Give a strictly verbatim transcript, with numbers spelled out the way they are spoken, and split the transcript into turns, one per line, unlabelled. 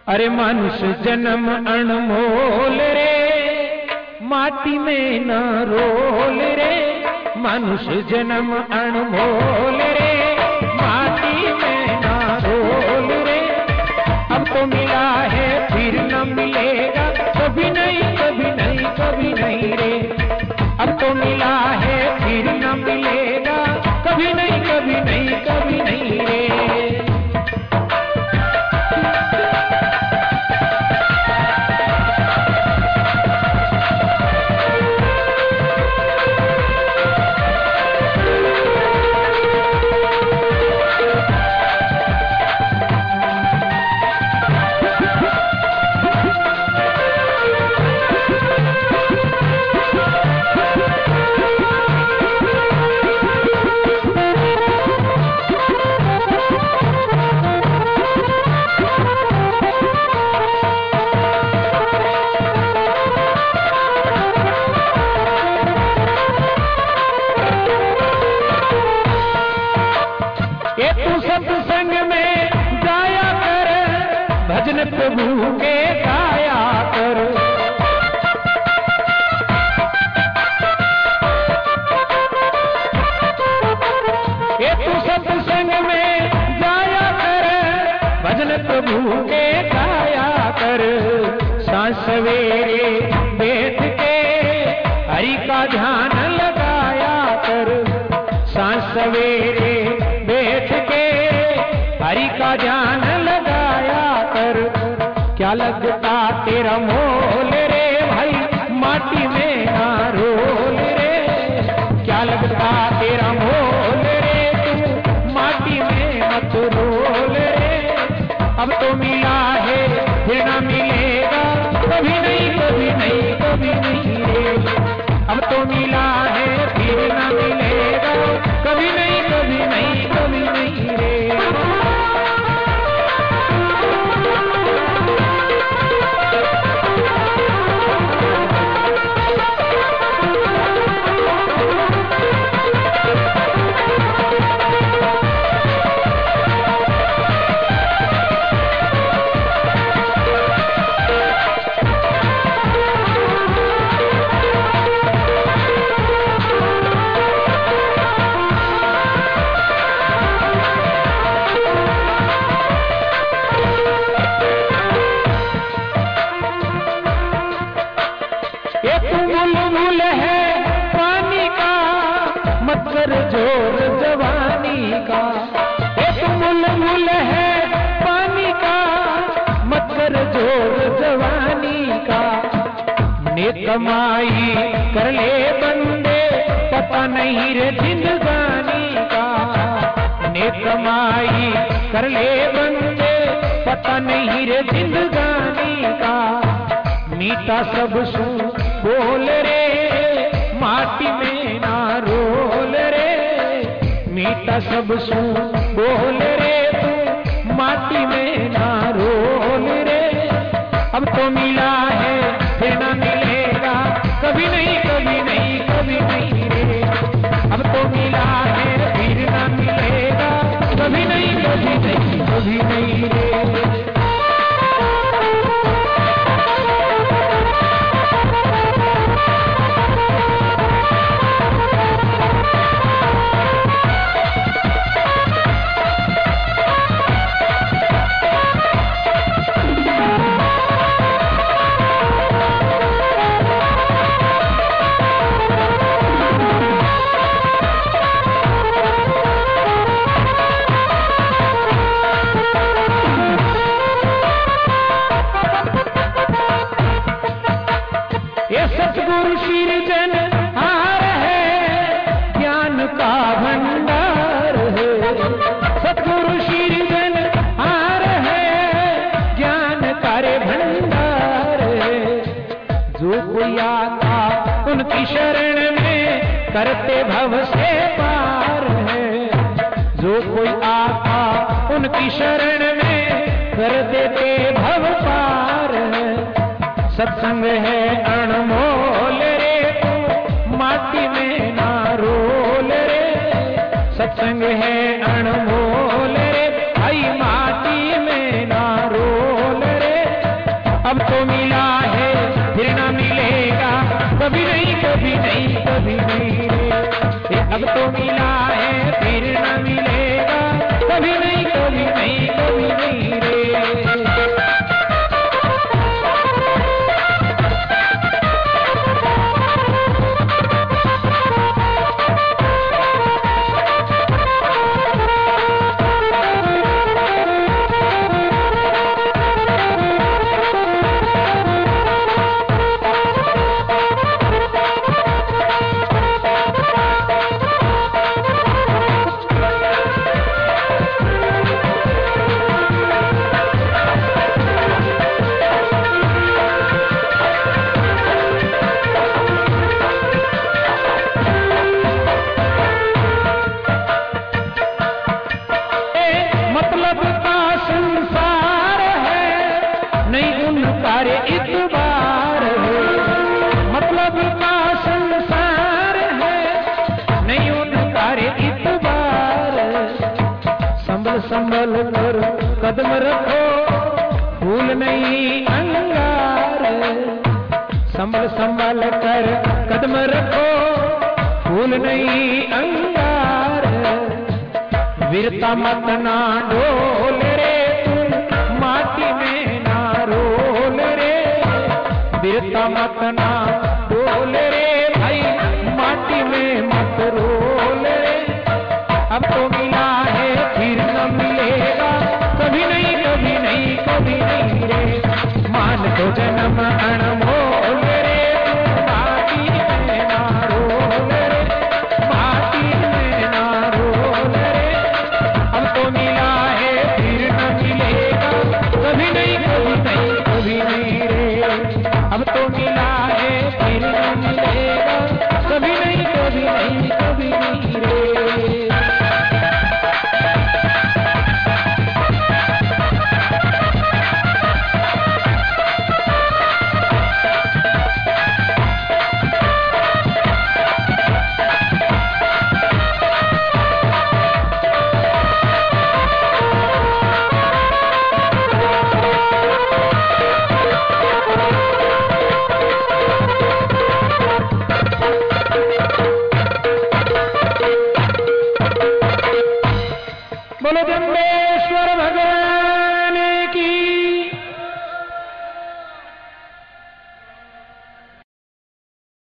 अरे मनुष्य जन्म अनमोल रे, माटी में न रोल रे। मनुष्य जन्म अनमोल रे, माटी में न रोल रे। अब तो मिला है फिर न मिलेगा, कभी नहीं कभी नहीं कभी नहीं रे। अब तो मिला है फिर न मिलेगा, कभी नहीं कभी नहीं कभी नहीं रे। सत्संग में जाया कर, भजन प्रभु के गाया कर। ये तू सत्संग में जाया कर, भजन प्रभु के गाया कर। सांझ सवेरे बैठ के हरि का ध्यान लगाया कर। सांझ सवेरे बैठ के हरि का ध्यान लगाया कर। क्या लगता तेरा मोल रे भाई, माटी में ना रोल रे। क्या लगता तेरा मोल रे, तू माटी में मत रोल रे। अब तो मिला है फिर ना मिलेगा, कभी नहीं कभी नहीं कभी नहीं रे। अब तो मिला है फिर ना मिलेगा, कभी नहीं कभी नहीं कभी नहीं रे। जोर जवानी का एक मुलमुल है पानी का, मत कर जोर जवानी का। नेक कमाई कर ले बंदे, पता नहीं रे जिंदगानी का। नेक कमाई कर ले बंदे, पता नहीं रे जिंदगानी का। मीठा सब सू बोल रे, माटी में ना रोल रे। मीठा सब सू बोल रे, तू माटी में ना रोल रे। अब तो मिला है फिर ना मिलेगा, कभी नहीं कभी नहीं कभी नहीं रे। अब तो मिला है फिर ना मिलेगा, कभी नहीं कभी नहीं कभी नहीं रे। सतगुरु शीरजन हार है, ज्ञान का भंडार है। सतगुरु शीरजन हार है, ज्ञान का रे भंडार है। जो कोई आता उनकी शरण में, करते भव से पार है। जो कोई आता उनकी शरण में, कर देते भव पार है। सत्संग है अनमोल रे, तू माटी में ना रोल रे। सत्संग है अनमोल रे, भाई माटी में ना रोल रे। अब तो मिला है फिर न मिलेगा, कभी नहीं कभी नहीं कभी नहीं रे। अब तो मिला है फिर न मिलेगा, कभी नहीं कभी नहीं कभी नहीं रे। संभल कर कदम रखो, फूल नहीं अंगार। संभल संभल कर कदम रखो, फूल नहीं अंगार। वीरता मत ना डोल रे, तुम माटी में ना रोल रे। वीरता मत ना डोल रे भाई, माटी में मत रोल रे। अब तो मिला है फिर न मिलेगा, कभी नहीं कभी नहीं कभी नहीं रे। मान तो जन्म अण